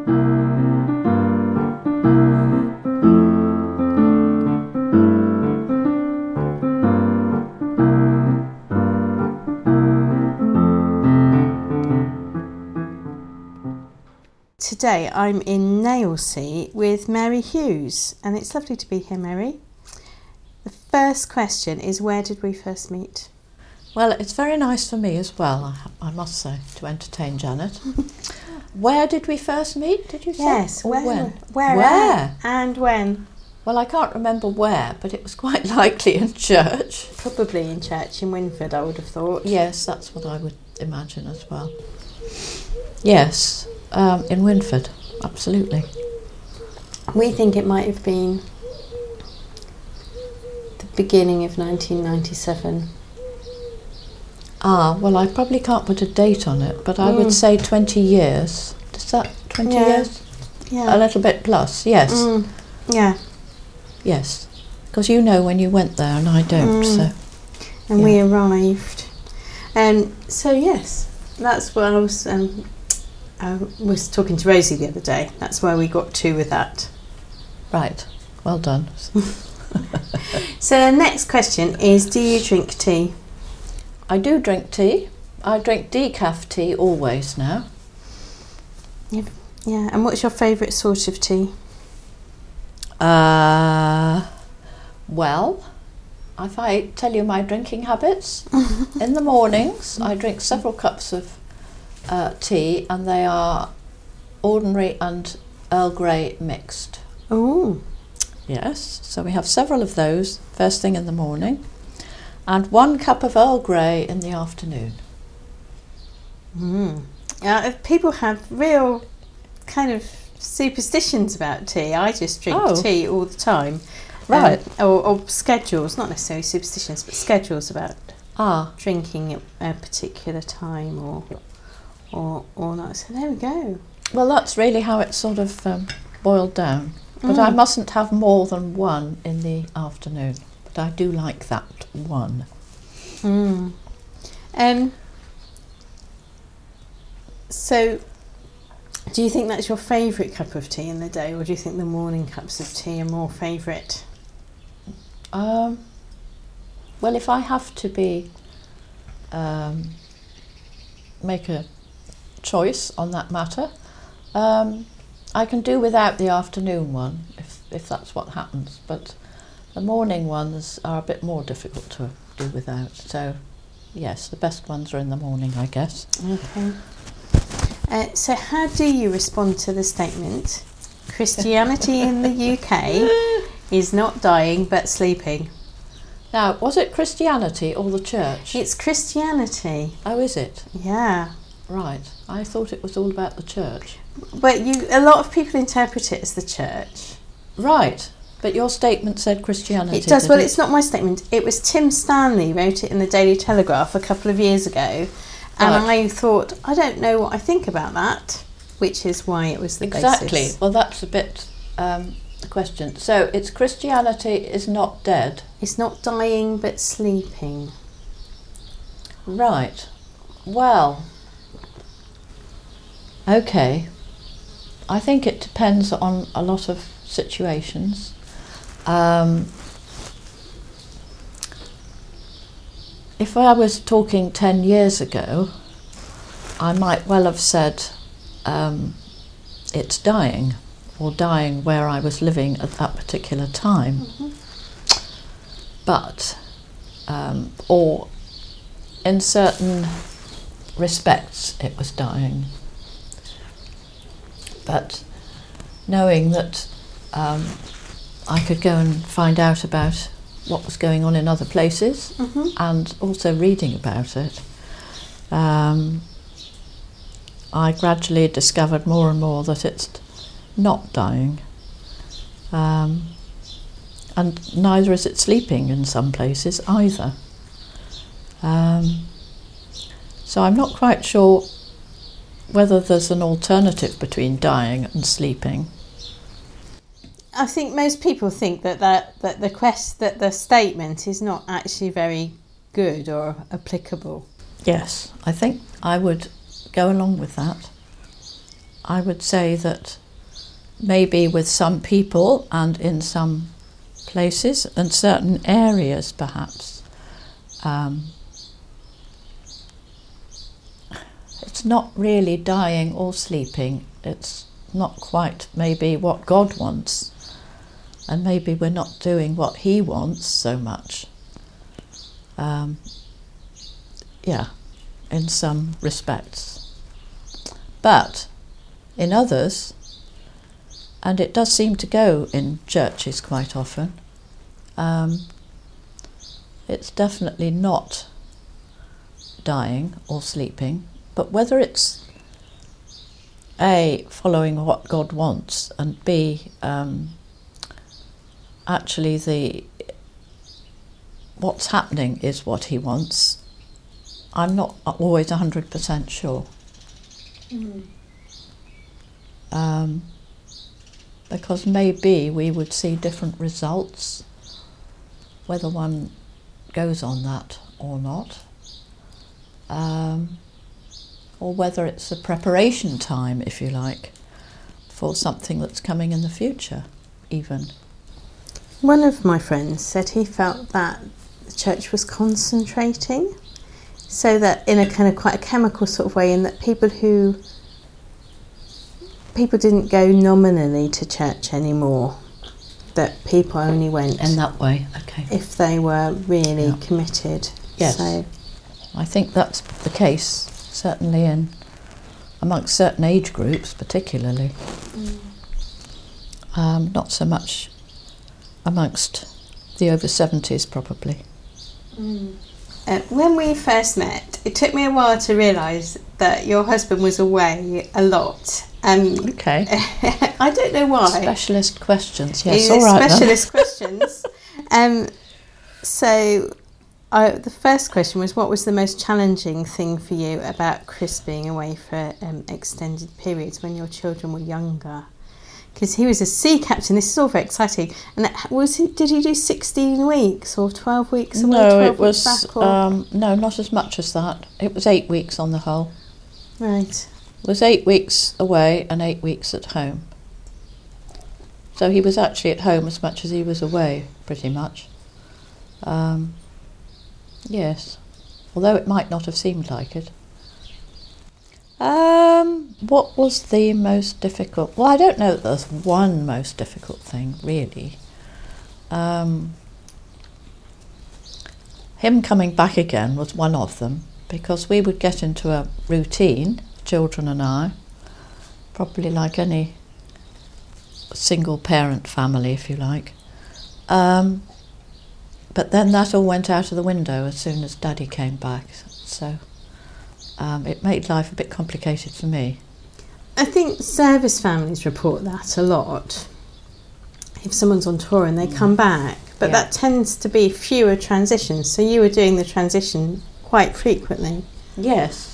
Today I'm in Nailsea with Mary Hughes, and it's lovely to be here, Mary. The first question is, where did we first meet? Well, it's very nice for me as well, I must say, to entertain Janet. Where did we first meet, did you say? Yes, or where? Where? Where and when? Well, I can't remember where, but it was quite likely in church. Probably in church in Winford, I would have thought. Yes, that's what I would imagine as well. Yes, in Winford, absolutely. We think it might have been the beginning of 1997. Well, I probably can't put a date on it, but I would say 20 years. Is that 20 years? Yeah. A little bit plus, yes. Yeah. Yes, because you know when you went there and I don't, so. And we arrived. So yes, that's what I was talking to Rosie the other day. That's where we got to with that. Right, well done. So the next question is, do you drink tea? I do drink tea. I drink decaf tea always now. Yeah. And what's your favourite sort of tea? Well, if I tell you my drinking habits, in the mornings I drink several cups of tea, and they are ordinary and Earl Grey mixed. Oh. Yes, so we have several of those first thing in the morning, and 1 cup of Earl Grey in the afternoon. If people have real kind of superstitions about tea. I just drink tea all the time. Right. Or schedules, not necessarily superstitions, but schedules about drinking at a particular time or not. So there we go. Well, that's really how it's sort of boiled down. But I mustn't have more than 1 in the afternoon. But I do like that 1. So, do you think that's your favourite cup of tea in the day, or do you think the morning cups of tea are more favourite? Well, if I have to make a choice on that matter, I can do without the afternoon one, if that's what happens. But the morning ones are a bit more difficult to do without. So, yes, the best ones are in the morning, I guess. Okay. So how do you respond to the statement, Christianity in the UK is not dying but sleeping? Now, was it Christianity or the church? It's Christianity. Oh, is it? Yeah. Right. I thought it was all about the church. But a lot of people interpret it as the church. Right. But your statement said Christianity. It does. Well, it's not my statement. It was Tim Stanley wrote it in the Daily Telegraph a couple of years ago. And I thought, I don't know what I think about that, which is why it was the basis. Exactly. Well, that's a bit the question. So it's Christianity is not dead. It's not dying but sleeping. Right. Well, okay. I think it depends on a lot of situations. If I was talking 10 years ago, I might well have said it's dying, or dying where I was living at that particular time. But, or in certain respects it was dying. But knowing that I could go and find out about what was going on in other places, and also reading about it, I gradually discovered more and more that it's not dying, and neither is it sleeping in some places either. So I'm not quite sure whether there's an alternative between dying and sleeping. I think most people think that the statement is not actually very good or applicable. Yes, I think I would go along with that. I would say that maybe with some people and in some places and certain areas perhaps. It's not really dying or sleeping. It's not quite maybe what God wants. And maybe we're not doing what He wants so much. In some respects. But in others, and it does seem to go in churches quite often, it's definitely not dying or sleeping, but whether it's A, following what God wants, and B, actually what's happening is what He wants, I'm not always 100% sure. Because maybe we would see different results, whether one goes on that or not, or whether it's a preparation time, if you like, for something that's coming in the future, even. One of my friends said he felt that the church was concentrating, so that in a kind of quite a chemical sort of way, in that people didn't go nominally to church anymore, that people only went in that way, okay, if they were really committed. Yes, so I think that's the case, certainly amongst certain age groups particularly. Not so much amongst the over 70s probably. When we first met, it took me a while to realise that your husband was away a lot. Okay. I don't know why. Specialist questions, yes, all right. Specialist questions. So the first question was, what was the most challenging thing for you about Chris being away for extended periods when your children were younger? Because he was a sea captain. This is all very exciting. And did he do 16 weeks or 12 weeks away? No, 12 it was weeks back, or? No, not as much as that. It was 8 weeks on the whole. Right. It was 8 weeks away and 8 weeks at home. So he was actually at home as much as he was away, pretty much. Yes, although it might not have seemed like it. What was the most difficult? Well, I don't know that there's one most difficult thing, really. Him coming back again was one of them, because we would get into a routine, children and I, probably like any single parent family, if you like. But then that all went out of the window as soon as Daddy came back, so it made life a bit complicated for me. I think service families report that a lot. If someone's on tour and they come back, but that tends to be fewer transitions, so you were doing the transition quite frequently. Yes,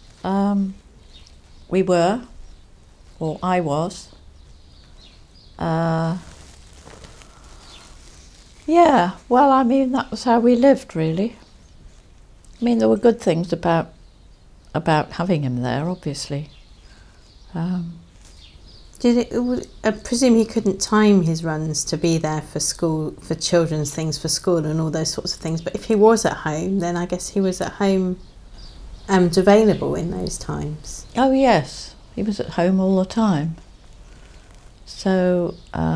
we were, or I was. Yeah, well, I mean, that was how we lived, really. I mean, there were good things about having him there, obviously. I presume he couldn't time his runs to be there for school, for children's things for school and all those sorts of things, but if he was at home, then I guess he was at home and available in those times. Oh, yes, he was at home all the time. So,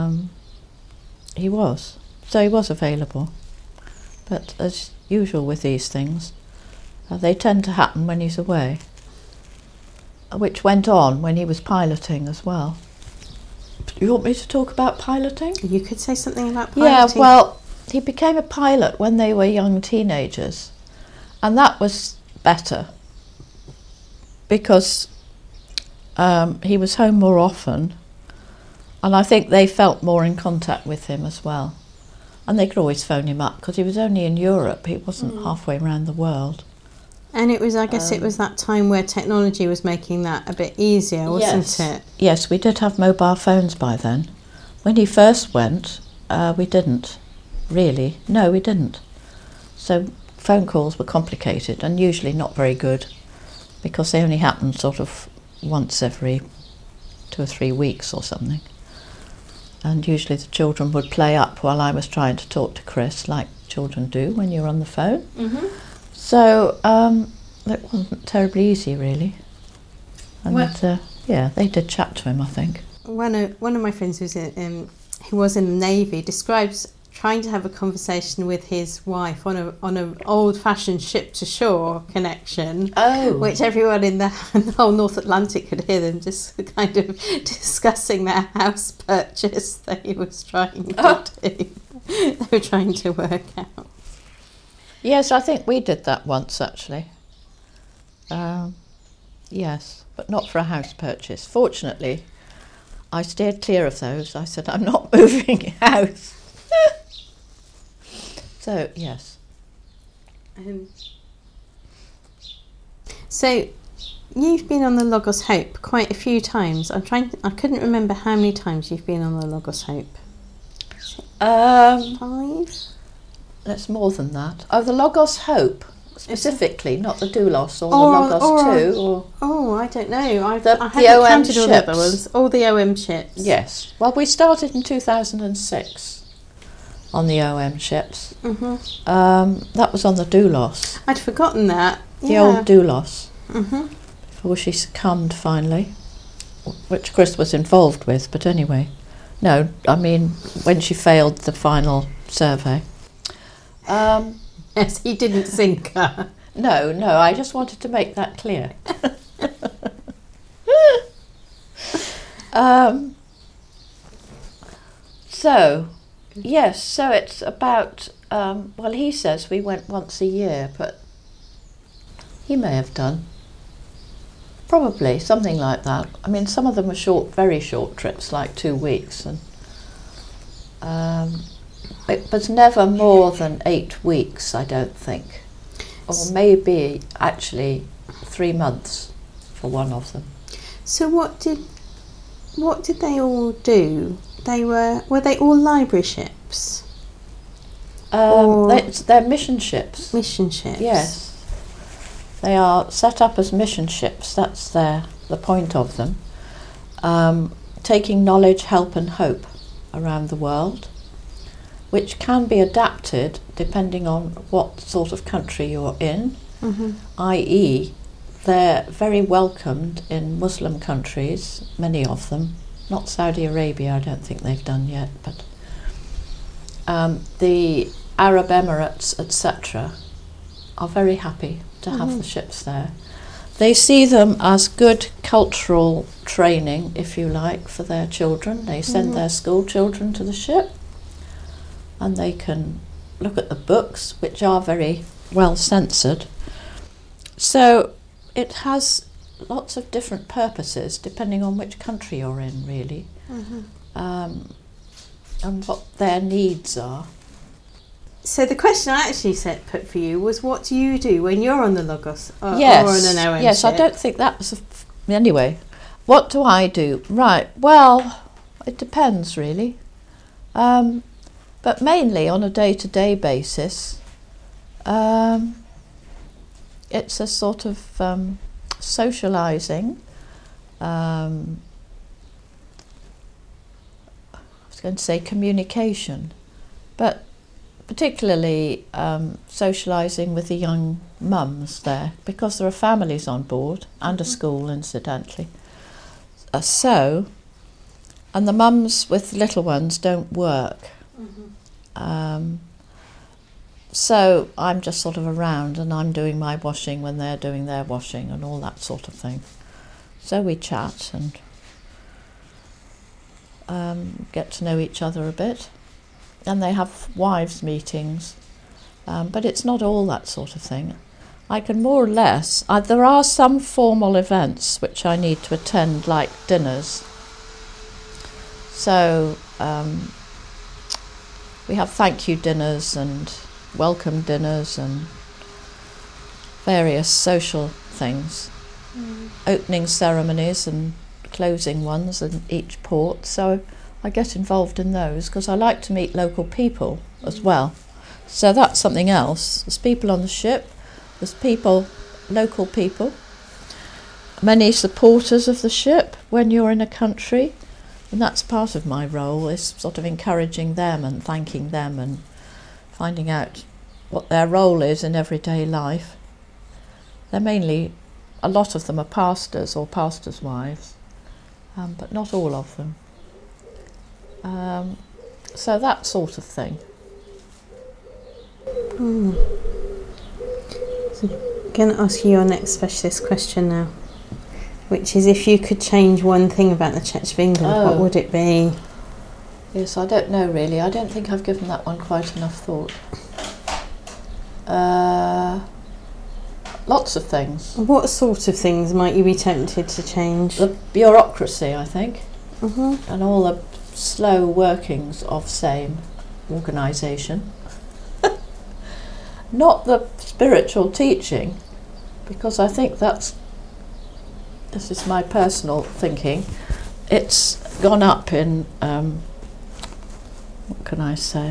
he was. So he was available. But as usual with these things, they tend to happen when he's away, which went on when he was piloting as well. Do you want me to talk about piloting? You could say something about piloting. Yeah, well, he became a pilot when they were young teenagers, and that was better because he was home more often, and I think they felt more in contact with him as well. And they could always phone him up because he was only in Europe, he wasn't halfway around the world. And it was, I guess it was that time where technology was making that a bit easier, wasn't it? Yes, we did have mobile phones by then. When he first went, we didn't, really. No, we didn't. So phone calls were complicated and usually not very good because they only happened sort of once every 2 or 3 weeks or something. and usually the children would play up while I was trying to talk to Chris, like children do when you're on the phone. Mm-hmm. So that wasn't terribly easy, really. And yeah, they did chat to him, I think. One of my friends who was in the Navy describes trying to have a conversation with his wife on an old-fashioned ship-to-shore connection, which everyone in the whole North Atlantic could hear them just kind of discussing their house purchase that he was trying to do. They were trying to work out. Yes, I think we did that once, actually. Yes, but not for a house purchase. Fortunately, I steered clear of those. I said, I'm not moving house. So, yes. So, you've been on the Logos Hope quite a few times. I couldn't remember how many times you've been on the Logos Hope. 5? That's more than that. Oh, the Logos Hope, specifically, not the Doulos or the Logos 2. I don't know. I the haven't counted all the other ships. ones. All the OM ships. Yes. Well, we started in 2006 on the OM ships. Mm-hmm. That was on the Doulos. I'd forgotten that. The old Doulos. Mm-hmm. Before she succumbed finally, which Chris was involved with, but anyway. No, I mean, when she failed the final survey. Yes, he didn't sink her. No, I just wanted to make that clear. So it's about, well, he says we went once a year, but he may have done. Probably, something like that. I mean, some of them were short, very short trips, like 2 weeks, and it was never more than 8 weeks, I don't think. Or maybe, actually, 3 months for one of them. So what did they all do? Were they all library ships? They're mission ships. Mission ships. Yes. They are set up as mission ships, that's the point of them. Taking knowledge, help and hope around the world, which can be adapted depending on what sort of country you're in, i.e. they're very welcomed in Muslim countries, many of them. Not Saudi Arabia, I don't think they've done yet, but the Arab Emirates, etc., are very happy to have the ships there. They see them as good cultural training, if you like, for their children. They send their school children to the ship, and they can look at the books, which are very well censored. So it has lots of different purposes depending on which country you're in, really, and what their needs are. So the question I actually put for you was, what do you do when you're on the Logos or on an OM Yes, ship? I don't think that was... Anyway, what do I do? Right, well, it depends, really. But mainly on a day-to-day basis, it's a sort of socialising. I was going to say communication, but particularly socialising with the young mums there, because there are families on board and a school, incidentally. And the mums with little ones don't work. So I'm just sort of around, and I'm doing my washing when they're doing their washing and all that sort of thing. So we chat and get to know each other a bit. And they have wives' meetings, but it's not all that sort of thing. I can more or less... there are some formal events which I need to attend, like dinners. So we have thank you dinners and welcome dinners and various social things, opening ceremonies and closing ones in each port. So I get involved in those because I like to meet local people as well. So that's something else. There's people on the ship, there's local people, many supporters of the ship when you're in a country. And that's part of my role, is sort of encouraging them and thanking them and finding out what their role is in everyday life. They're mainly, a lot of them are pastors or pastors' wives, but not all of them. So that sort of thing. So I'm going to ask you your next specialist question now, which is, if you could change one thing about the Church of England, what would it be? Yes, I don't know really. I don't think I've given that one quite enough thought. Lots of things. What sort of things might you be tempted to change? The bureaucracy, I think, Mm-hmm. and all the slow workings of same organisation. Not the spiritual teaching, because I think this is my personal thinking, it's gone up in, what can I say?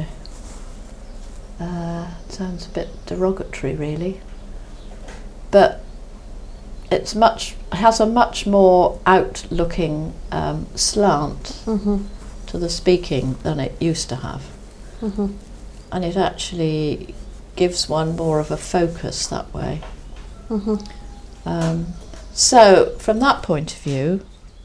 It sounds a bit derogatory really, but it has a much more outlooking slant to the speaking than it used to have. And it actually gives one more of a focus that way. So from that point of view,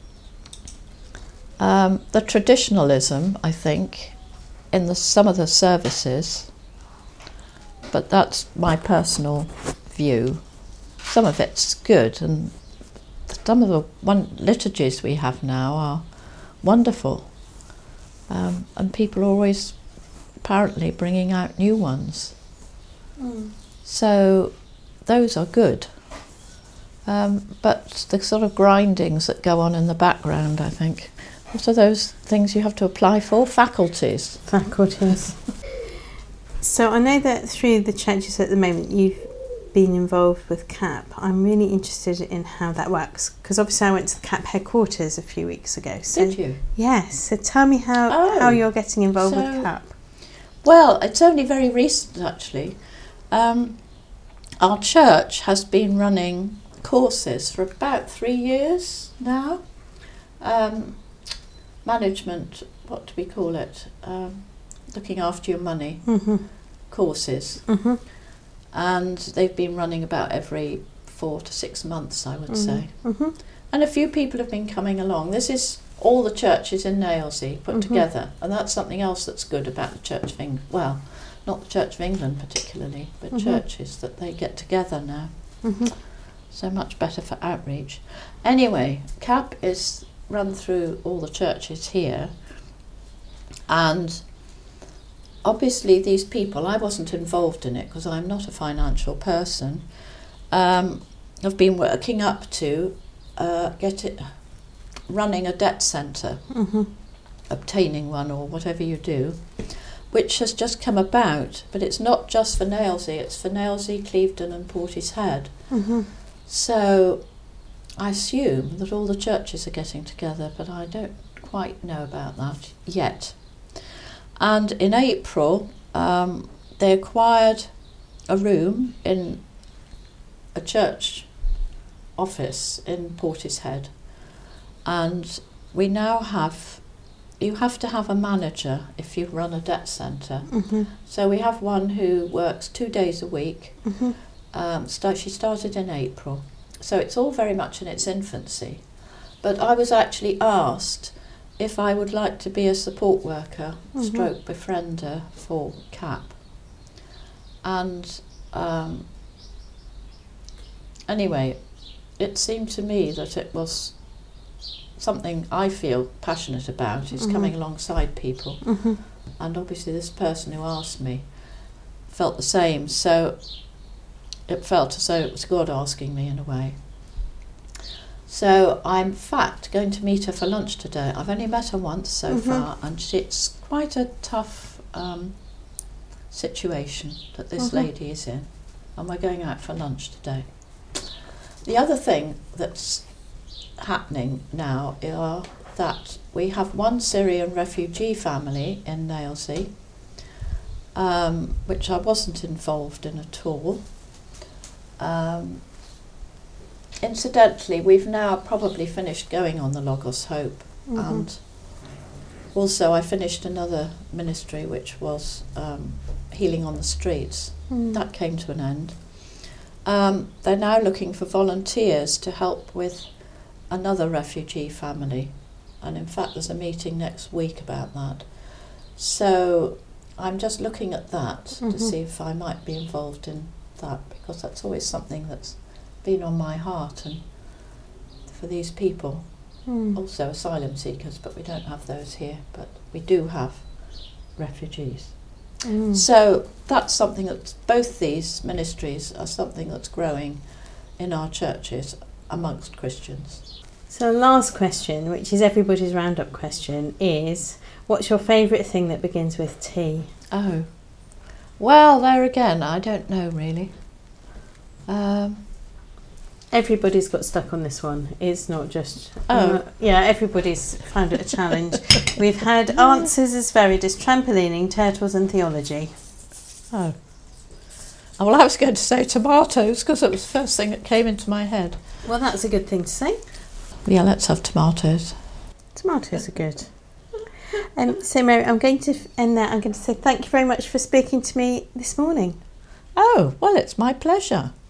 the traditionalism, I think, in some of the services, but that's my personal view, some of it's good, and some of the liturgies we have now are wonderful, and people are always apparently bringing out new ones. So those are good. But the sort of grindings that go on in the background, I think, what are those things you have to apply for? Faculties. Faculties. So I know that through the churches at the moment you've been involved with CAP. I'm really interested in how that works, because obviously I went to the CAP headquarters a few weeks ago. So, did you? Yes. So tell me how you're getting involved with CAP. Well, it's only very recent actually. Our church has been running courses for about 3 years now. Management, what do we call it? Looking after your money courses. And they've been running about every 4 to 6 months, I would say. And a few people have been coming along. This is all the churches in Nailsea put together, and that's something else that's good about the Church of England. Well, not the Church of England particularly, but churches, that they get together now. So much better for outreach. Anyway, CAP is run through all the churches here, and obviously these people, I wasn't involved in it because I'm not a financial person, have been working up to running a debt centre, obtaining one or whatever you do, which has just come about, but it's not just for Nailsea, it's for Nailsea, Clevedon and Portishead. So I assume that all the churches are getting together, but I don't quite know about that yet. And in April, they acquired a room in a church office in Portishead, and we now you have to have a manager if you run a debt centre. So we have one who works 2 days a week. She started in April, so it's all very much in its infancy. But I was actually asked if I would like to be a support worker, stroke befriender for CAP. And anyway, it seemed to me that it was something I feel passionate about, is coming alongside people. And obviously this person who asked me felt the same, so it felt as though it was God asking me in a way. So I'm in fact going to meet her for lunch today. I've only met her once so far, and it's quite a tough situation that this lady is in, and we're going out for lunch today. The other thing that's happening now are that we have one Syrian refugee family in Nailsea, which I wasn't involved in at all. Incidentally, we've now probably finished going on the Logos Hope, and Also, I finished another ministry which was Healing on the Streets. That came to an end. They're now looking for volunteers to help with another refugee family, and in fact there's a meeting next week about that. So I'm just looking at that to see if I might be involved in that, because that's always something that's been on my heart, and for these people. Also asylum seekers, but we don't have those here, but we do have refugees. So that's something that both these ministries are something that's growing in our churches amongst Christians. So last question, which is everybody's roundup question, is what's your favourite thing that begins with T? Oh, well, there again, I don't know really. Everybody's got stuck on this one. It's not just... everybody's found it a challenge. We've had answers as varied as trampolining, turtles and theology. Oh. Well, I was going to say tomatoes because it was the first thing that came into my head. Well, that's a good thing to say. Yeah, let's have tomatoes. Tomatoes are good. So, Mary, I'm going to end there. I'm going to say thank you very much for speaking to me this morning. Oh, well, it's my pleasure.